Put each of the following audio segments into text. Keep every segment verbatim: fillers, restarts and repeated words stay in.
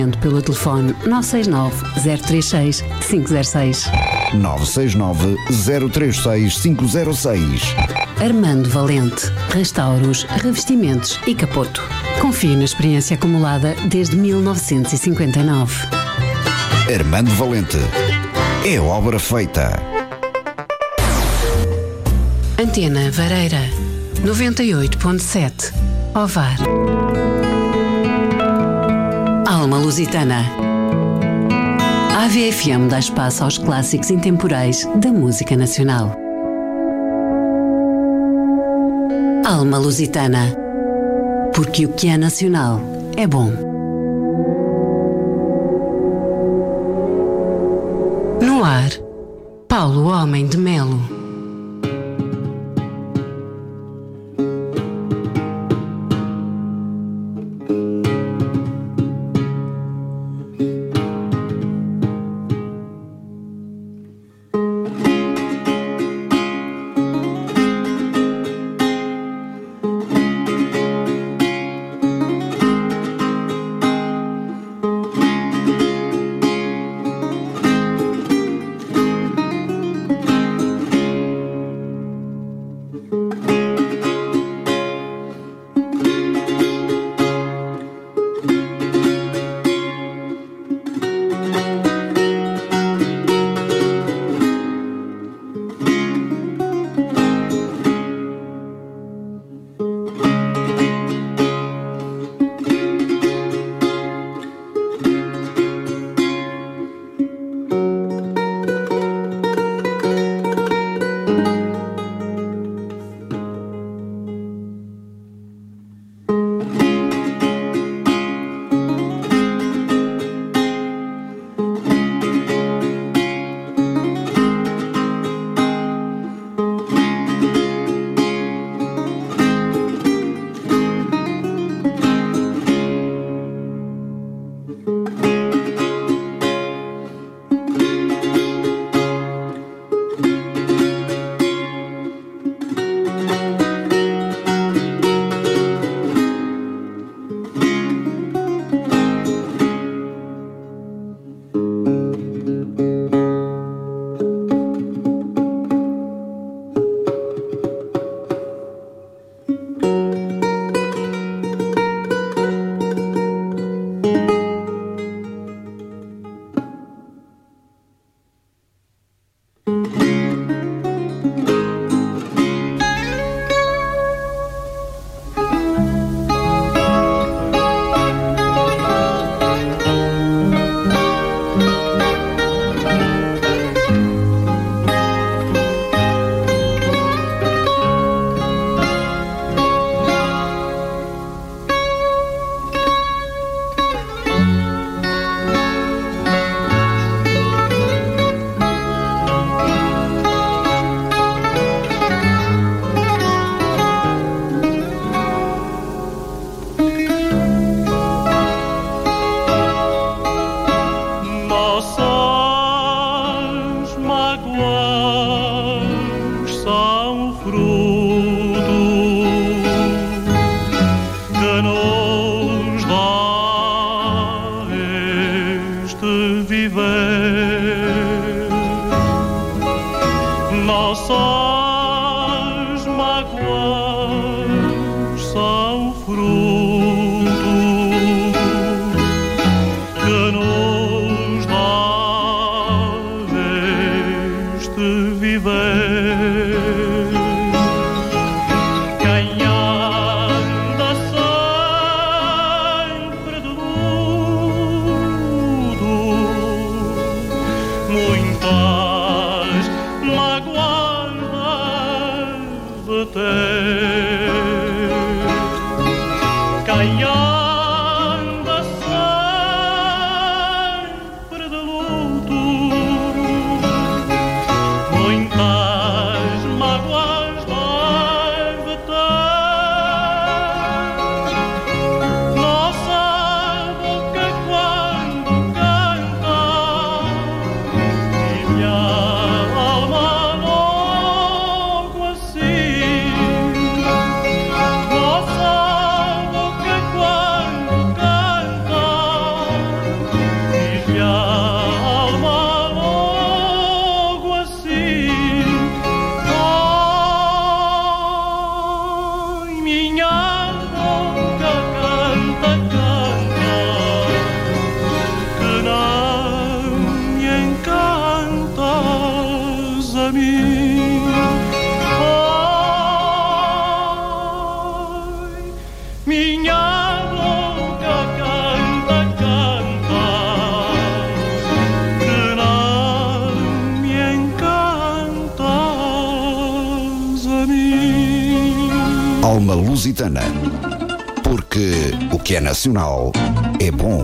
Pelo telefone nove seis nove, zero três seis, cinco zero seis. nove seis nove, zero três seis, cinco zero seis. Armando Valente. Restauros, revestimentos e capoto. Confie na experiência acumulada desde mil novecentos e cinquenta e nove. Armando Valente. É obra feita. Antena Vareira. noventa e oito ponto sete. Ovar. Alma Lusitana. A AVE F M dá espaço aos clássicos intemporais da música nacional. Alma Lusitana. Porque o que é nacional é bom. No ar, Paulo Homem de Melo. Alma logo assim Alma Lusitana. Porque o que é nacional é bom.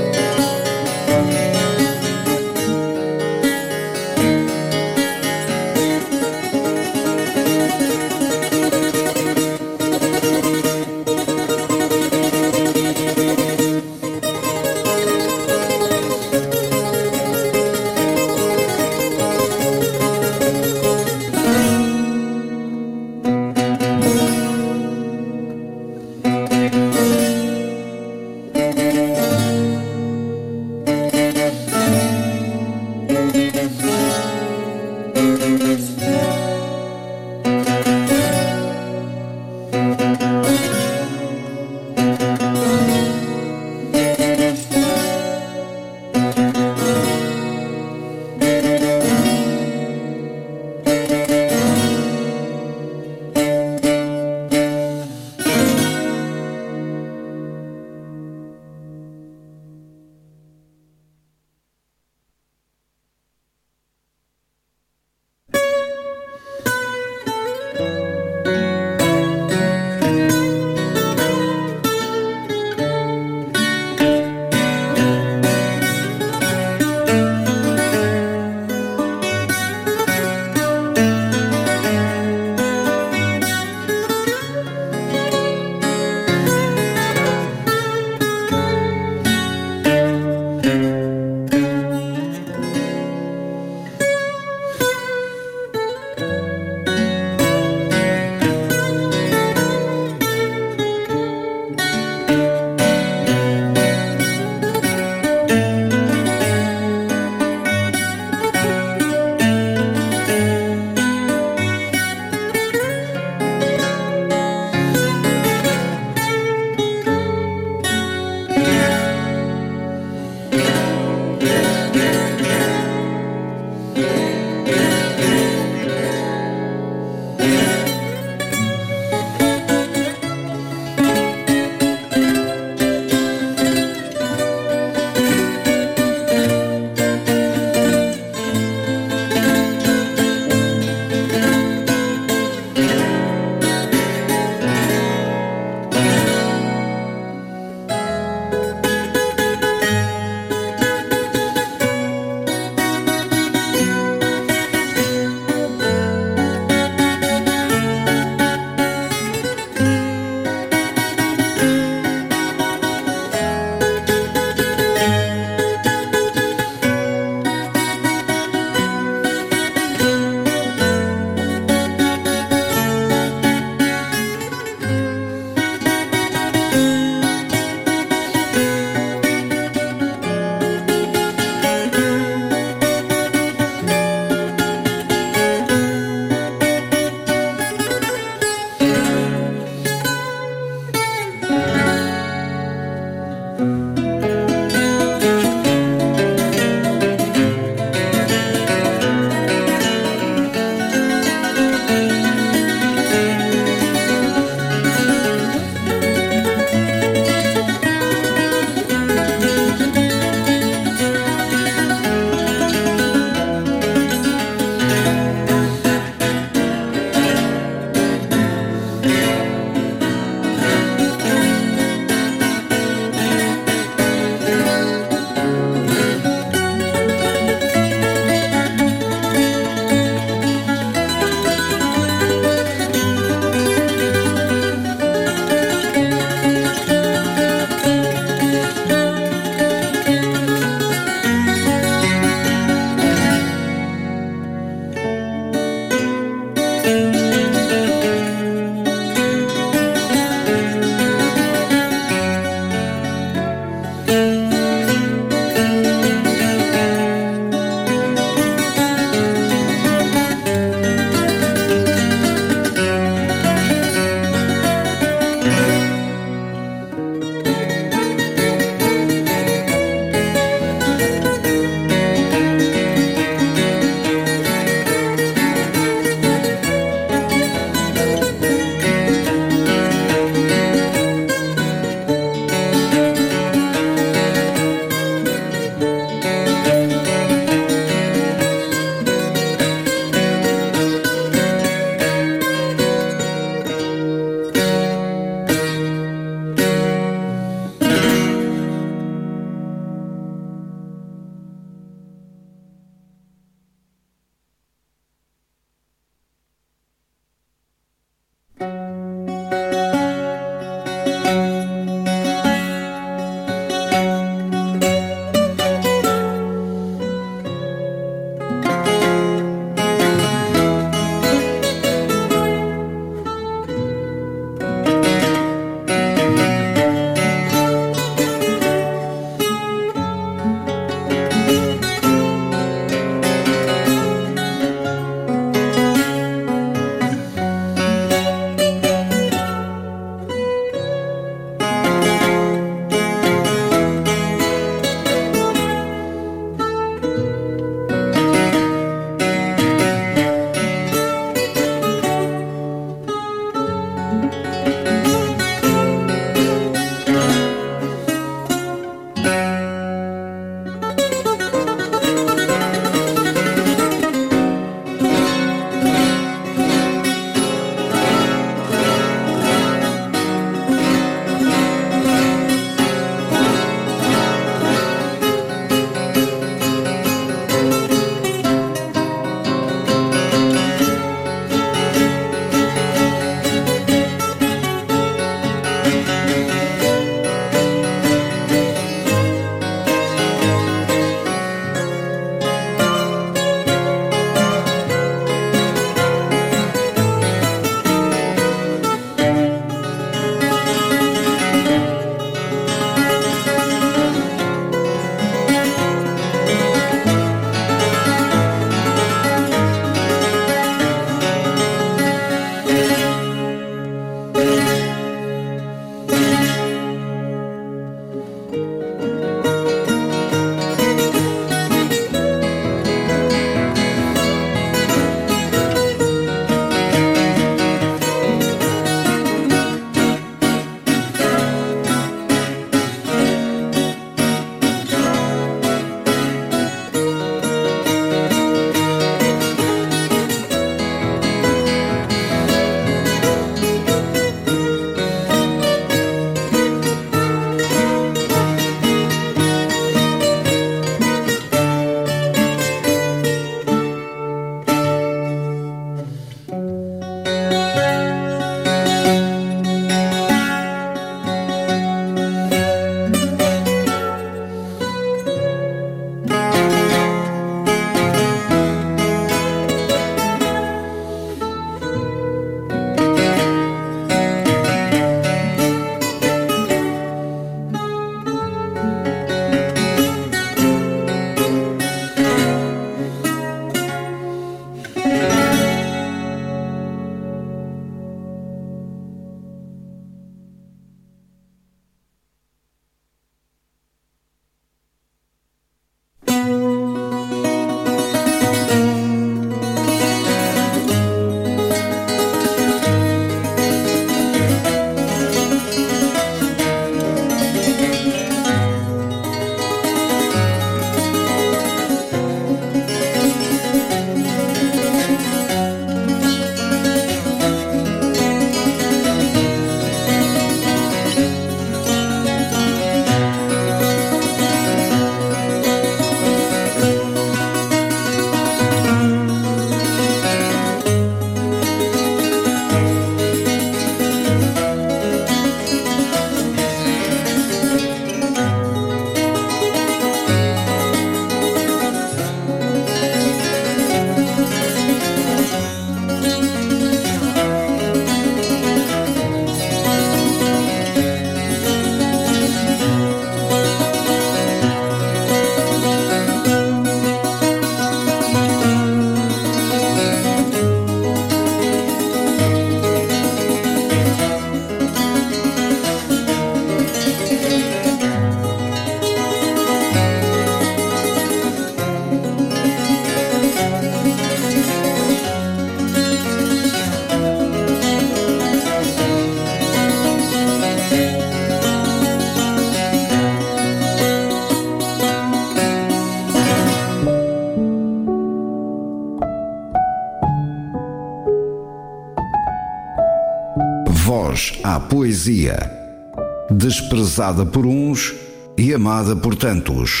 voz à poesia, desprezada por uns e amada por tantos.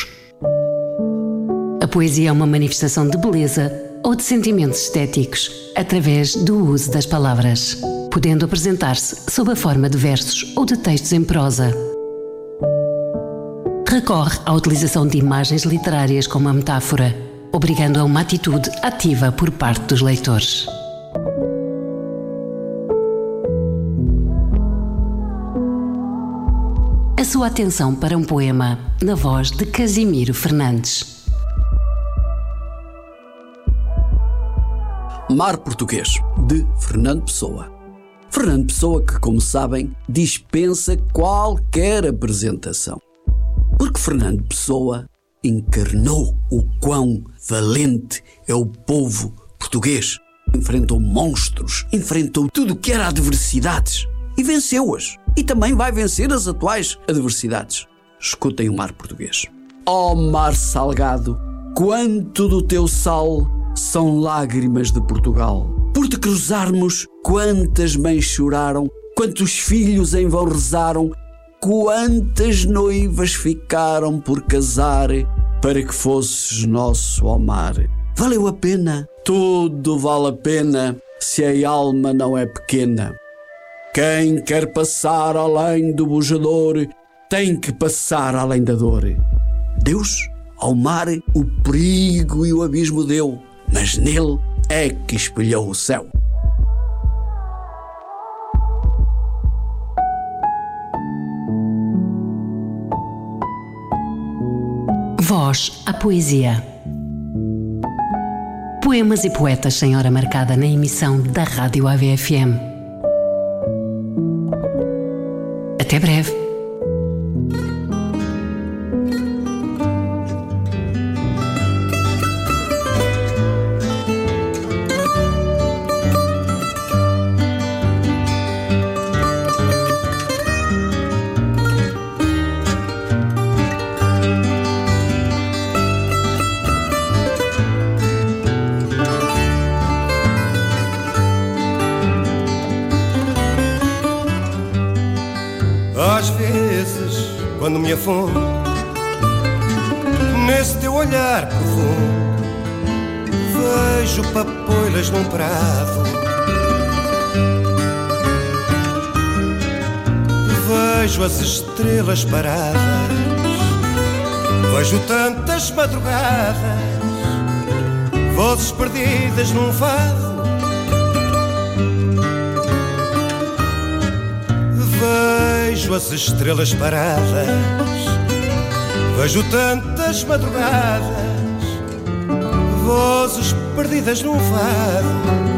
A poesia é uma manifestação de beleza ou de sentimentos estéticos através do uso das palavras, podendo apresentar-se sob a forma de versos ou de textos em prosa. Recorre à utilização de imagens literárias como a metáfora, obrigando a uma atitude ativa por parte dos leitores. A sua atenção para um poema na voz de Casimiro Fernandes. Mar Português, de Fernando Pessoa. Fernando Pessoa que, como sabem, dispensa qualquer apresentação. Porque Fernando Pessoa encarnou o quão valente é o povo português. Enfrentou monstros, enfrentou tudo o que era adversidades e venceu-as. E também vai vencer as atuais adversidades. Escutem o Mar Português. Ó mar salgado, quanto do teu sal são lágrimas de Portugal. Por te cruzarmos, quantas mães choraram, quantos filhos em vão rezaram, quantas noivas ficaram por casar, para que fosses nosso ó mar. Valeu a pena, tudo vale a pena, se a alma não é pequena. Quem quer passar além do bujador, tem que passar além da dor. Deus, ao mar, o perigo e o abismo deu, mas nele é que espelhou o céu. Voz à poesia. Poemas e poetas sem hora marcada na emissão da Rádio A V F M. Até breve. Às vezes, quando me afundo nesse teu olhar profundo, vejo papoilas num prado, vejo as estrelas paradas, vejo tantas madrugadas, vozes perdidas num fado. Vejo as estrelas paradas, vejo tantas madrugadas, vozes perdidas num fado.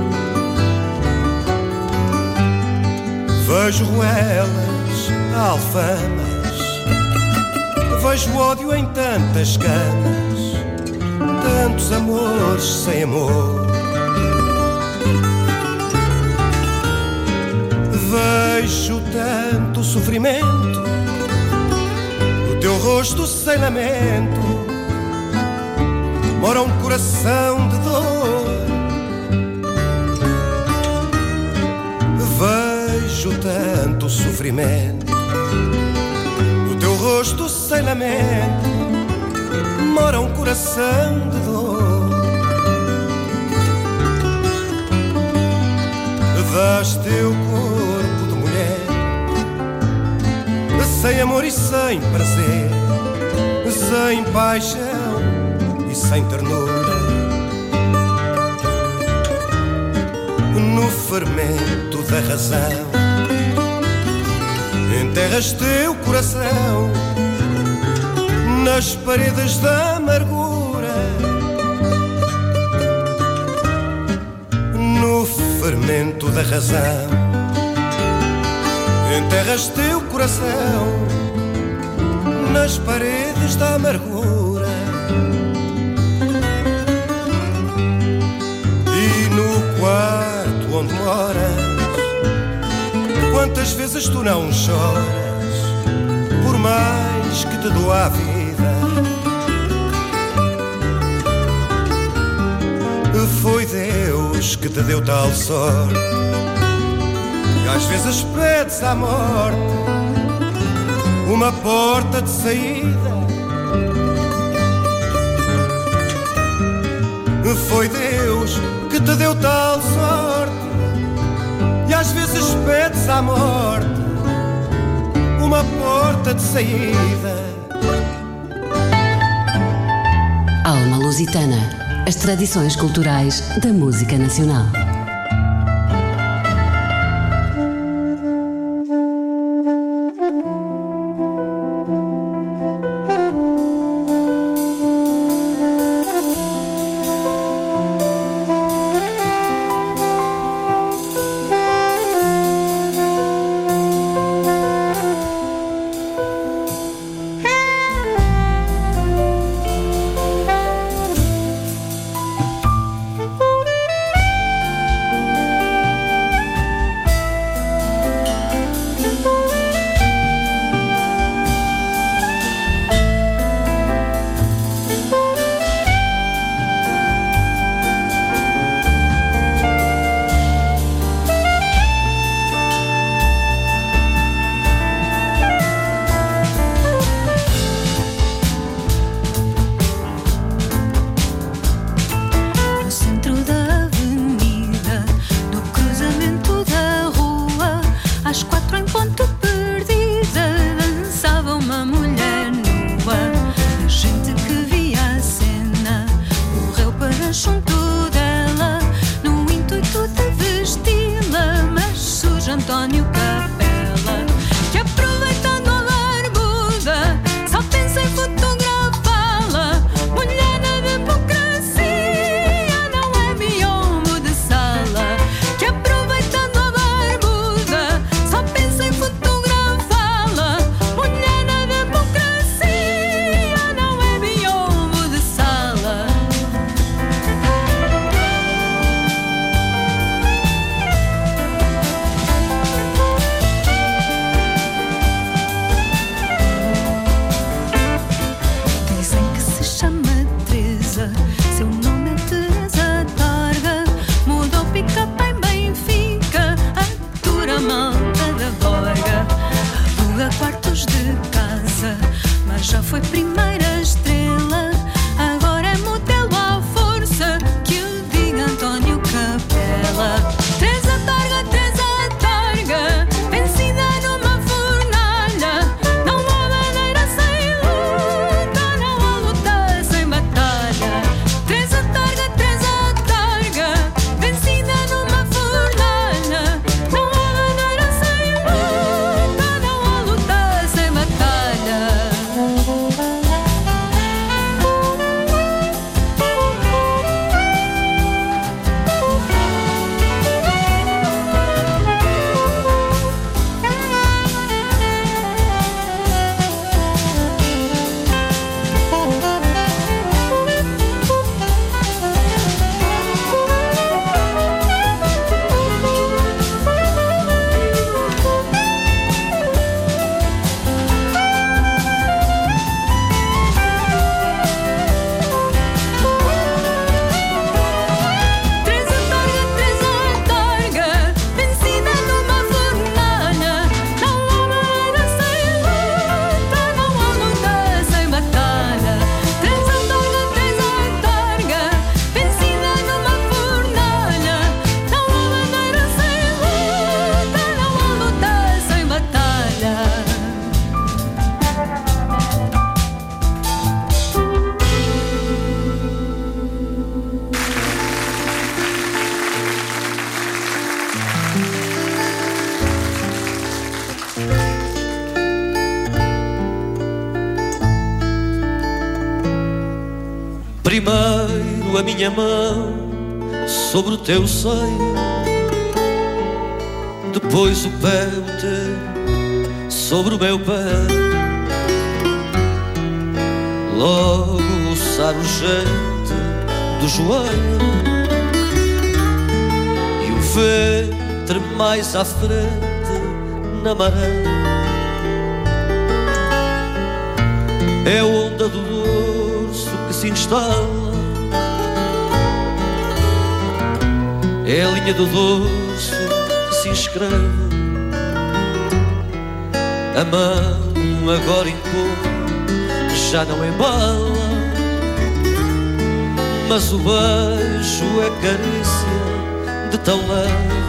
Vejo ruelas, alfamas, vejo ódio em tantas camas, tantos amores sem amor. Vejo tanto sofrimento, o teu rosto sem lamento, mora um coração de dor. Vejo tanto sofrimento, o teu rosto sem lamento, mora um coração de dor. Dás teu corpo de mulher, sem amor e sem prazer, sem paixão e sem ternura. No fermento da razão enterras teu coração nas paredes da amargura. No fermento da razão enterras teu coração nas paredes da amargura. E no quarto onde moras, quantas vezes tu não choras, por mais que te doa a vida. Foi Deus que te deu tal sorte E às vezes pedes à morte uma porta de saída. Foi Deus que te deu tal sorte. E às vezes pedes à morte uma porta de saída. Alma Lusitana. As tradições culturais da música nacional. Primeiro a minha mão sobre o teu seio, depois o pé o teu sobre o meu pé, logo roçar o jeito do joelho e o ventre mais à frente na maré. É a onda do dorso que se instala, é a linha do dorso que se inscreve A mão agora impor já não é bala, mas o beijo é carícia de tão leve.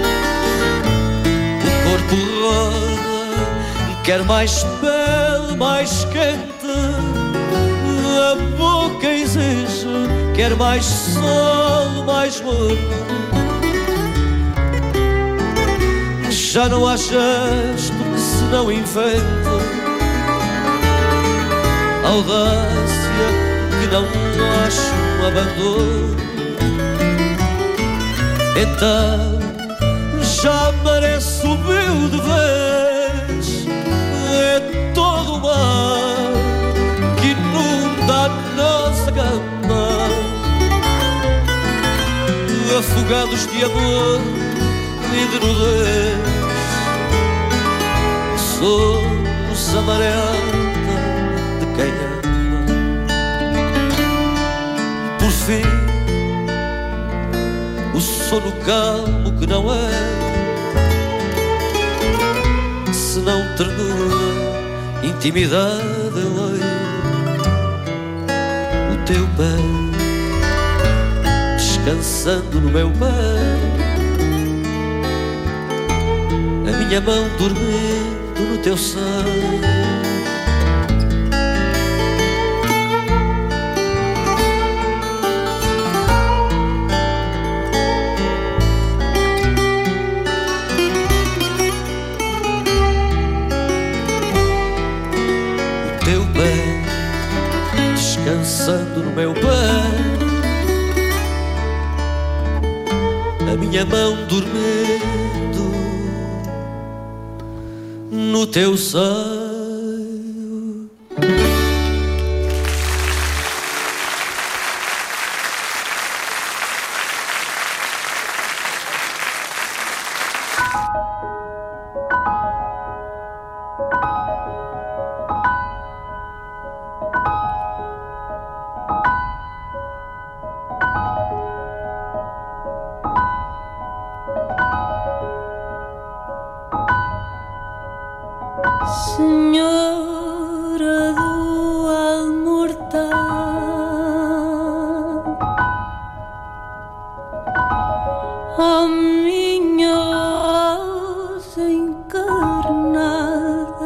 O corpo roda, quer mais pele, mais quente. A boca exige, quer mais sol, mais morno. Já não há gesto que se não invente, audácia que não ache um abandono. Então já merece o meu de vez. É todo o mar que inunda a nossa cama, afogados de amor e de nudez. Somos a maré alta de quem ama. Por fim, o sono calmo que não é senão ternura, intimidade é lei. O teu pé descansando no meu pé, a minha mão dormindo no teu seio. O teu pé descansando no meu pé, a minha mão dormindo no teu seio. Senhora do Almortal, ó minha rosa encarnada,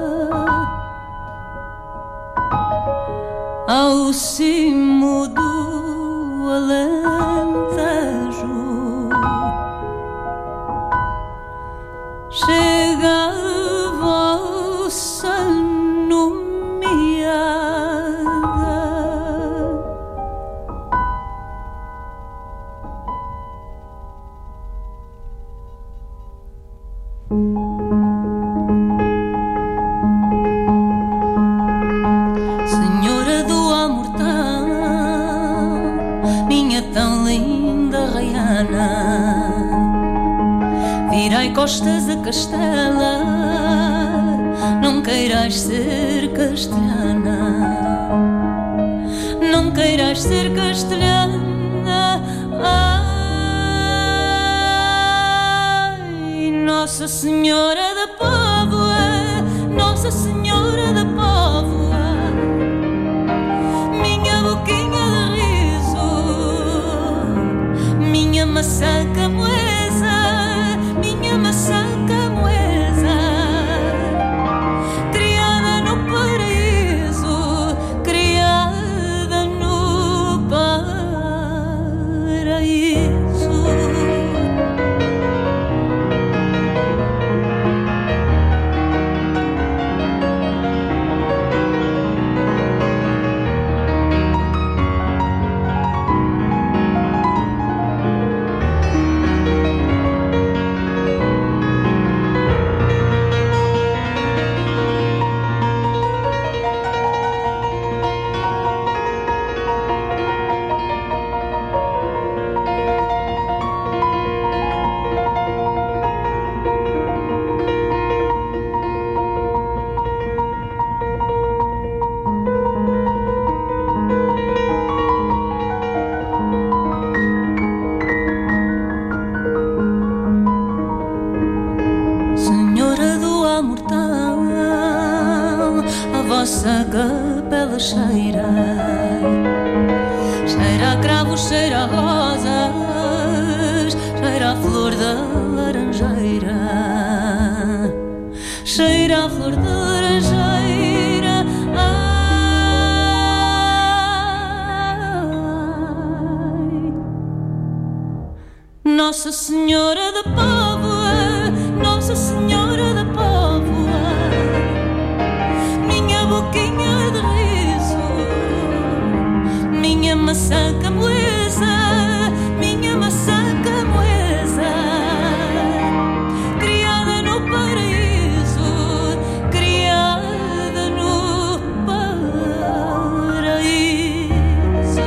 ao cimo do Alentejo chega vossa nomeada. Senhora do Amortal, minha tão linda raiana, virai costas a Castela, não queiras ser castelhana, não queiras ser castelhana. Ai, Nossa Senhora da Póvoa, Nossa Senhora da Póvoa, minha boquinha de riso, minha maçã camoesa, minha maçã camoesa, criada no paraíso, criada no paraíso. nossa capela cheira, cheira a cravos, cheira a rosas, cheira a flor da laranjeira, cheira a flor da laranjeira. Ai, Nossa Senhora da Póvoa, Nossa Senhora da Póvoa, minha boquinha de riso, minha maçã camulesa, minha maçã camulesa, criada no paraíso, criada no paraíso.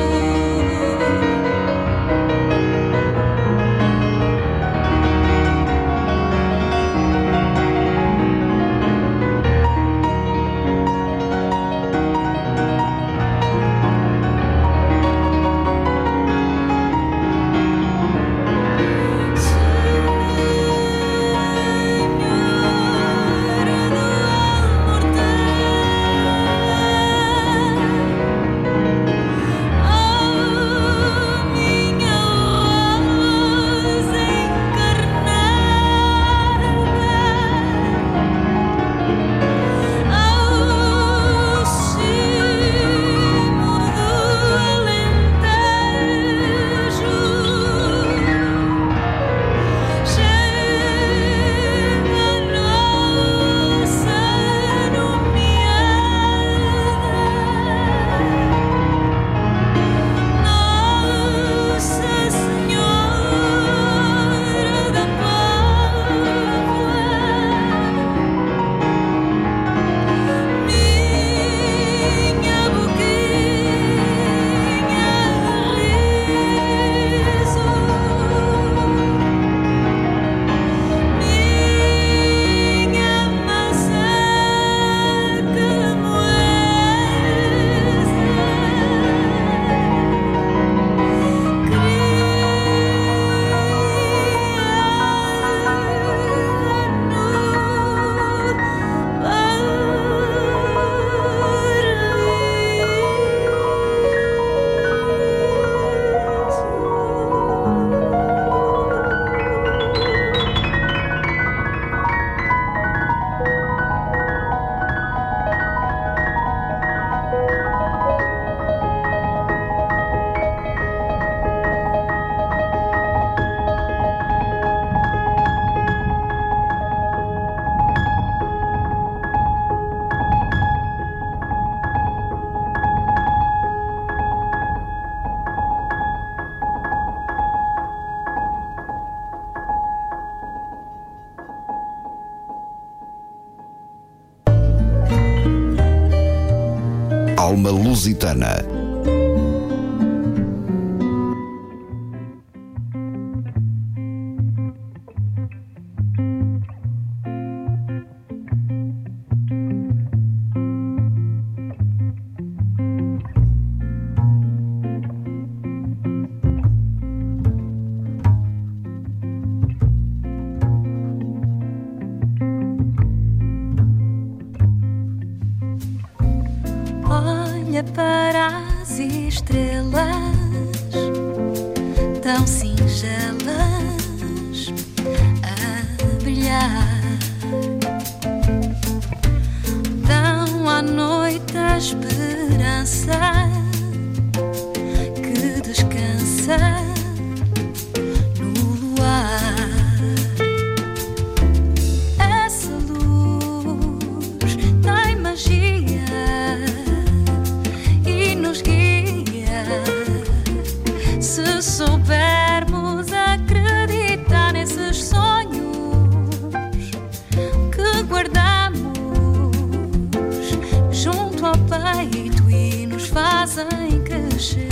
Alma Lusitana. Olha para as estrelas tão singelas a brilhar, dão à noite a esperança que descansa no luar. Essa luz tem magia e nos guia, se soubermos acreditar nesses sonhos que guardamos junto ao peito e nos fazem crescer.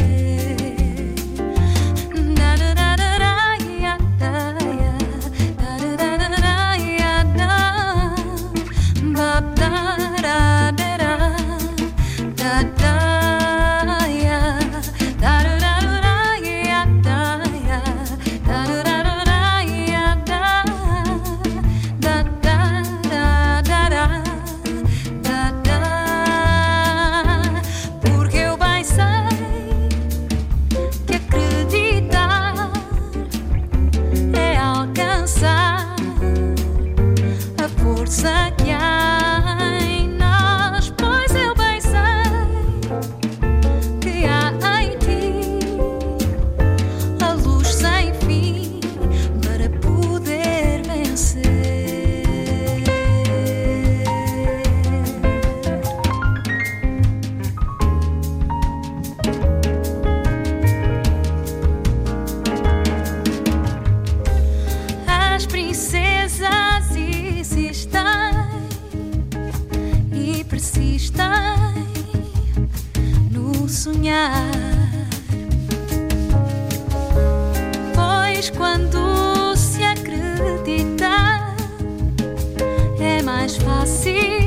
pois quando se acredita é mais fácil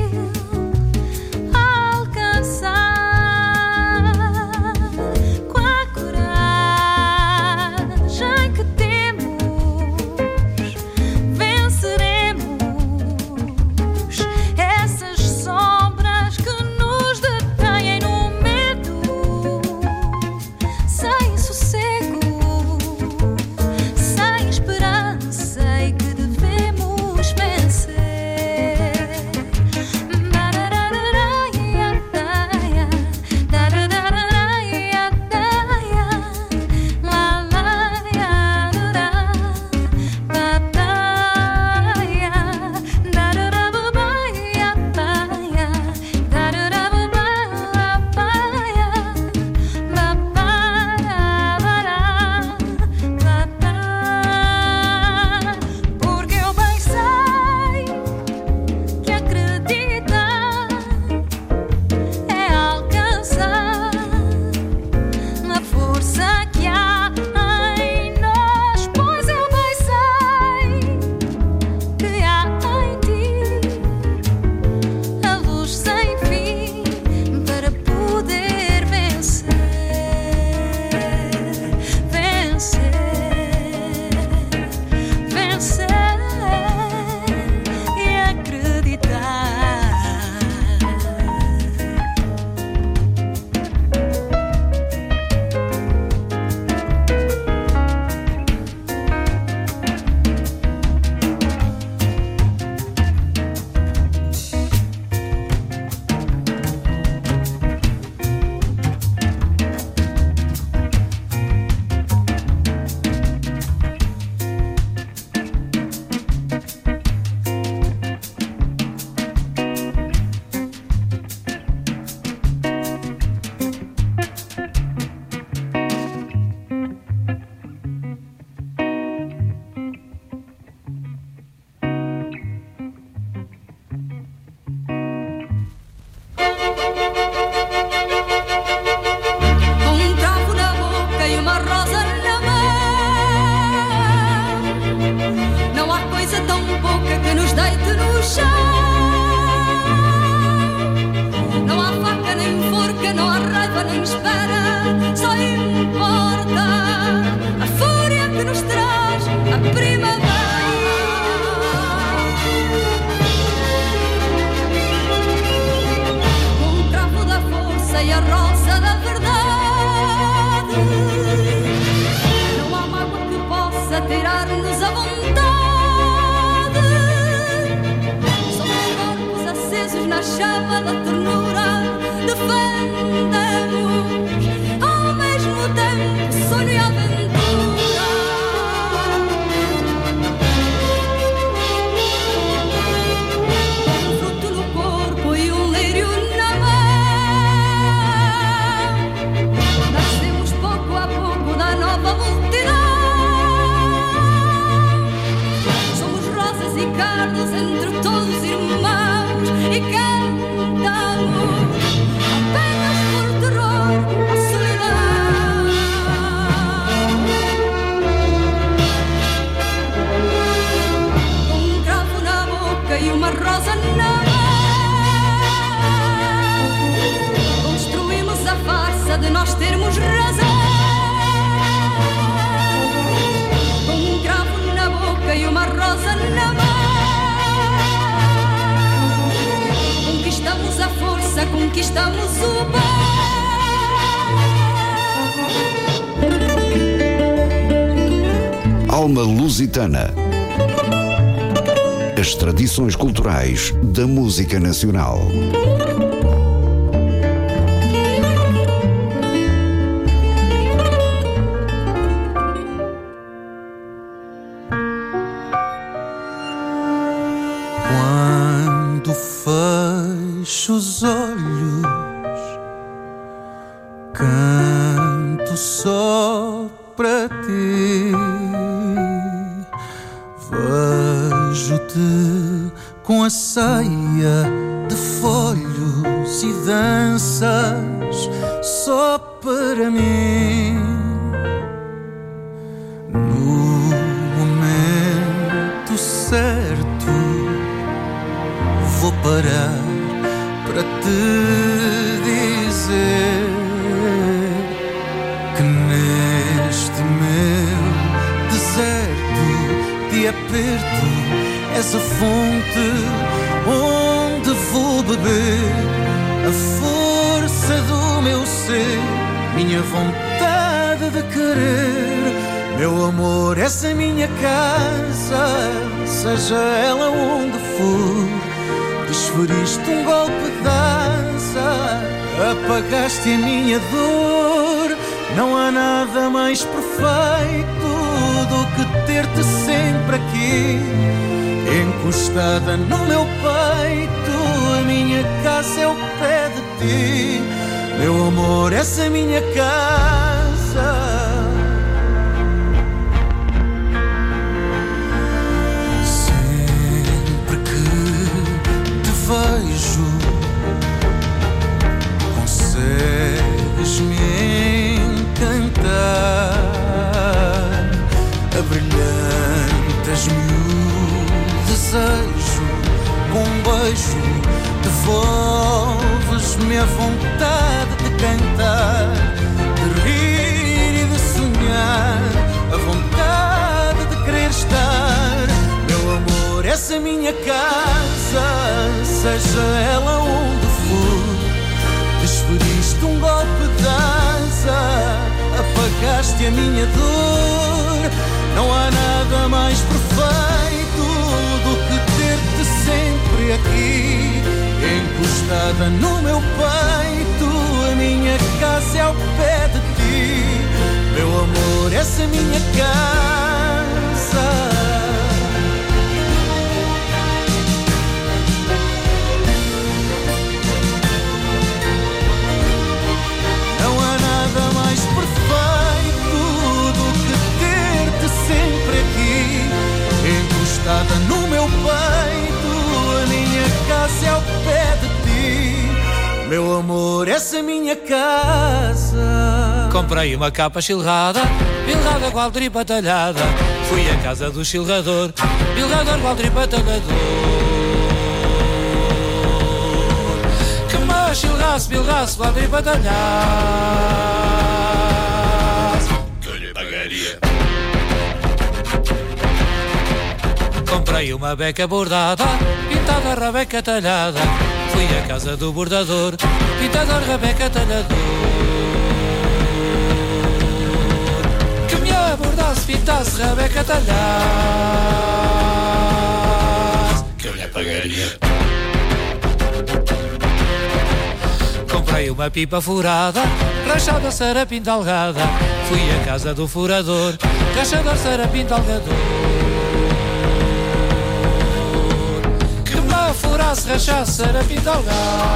Conquistamos o bem. Alma Lusitana. As tradições culturais da música nacional. Quando fecho os olhos, canto só para ti. Vejo-te com a saia de folhos e danças só para mim. No te dizer que neste meu deserto de aperto és a fonte onde vou beber a força do meu ser, minha vontade de querer. Meu amor, essa é minha casa, seja ela onde for. Desferiste um golpe de dança, apagaste a minha dor. Não há nada mais perfeito do que ter-te sempre aqui, encostada no meu peito. A minha casa é ao pé de ti. Meu amor, essa é minha casa. Vejo, consegues-me encantar, abrilhantas-me o desejo, com um beijo devolves-me a vontade de cantar, de rir e de sonhar, a vontade de querer estar. Meu amor, essa é minha casa, seja ela onde for. Desferiste um golpe de dança, apagaste a minha dor. Não há nada mais perfeito do que ter-te sempre aqui, encostada no meu peito. A minha casa é ao pé de ti. Meu amor, essa é minha casa. Encostada no meu peito, a minha casa é ao pé de ti. Meu amor, essa é minha casa. Comprei uma capa chilrada, bilrada igual tripa talhada. Fui à casa do chilrador, bilrador igual tripa talhador, que me chilrasse, bilrasse igual tripa talhada, que eu lhe pagaria. Comprei uma beca bordada, pintada rabeca talhada. Fui à casa do bordador, pintador rabeca talhador, que me abordasse, pintasse rabeca talhada, que eu lhe pagaria. Comprei uma pipa furada, rachada sarapim talgada. Fui à casa do furador, rachador sarapim talgador, furasse, rachasse, era pintalgar.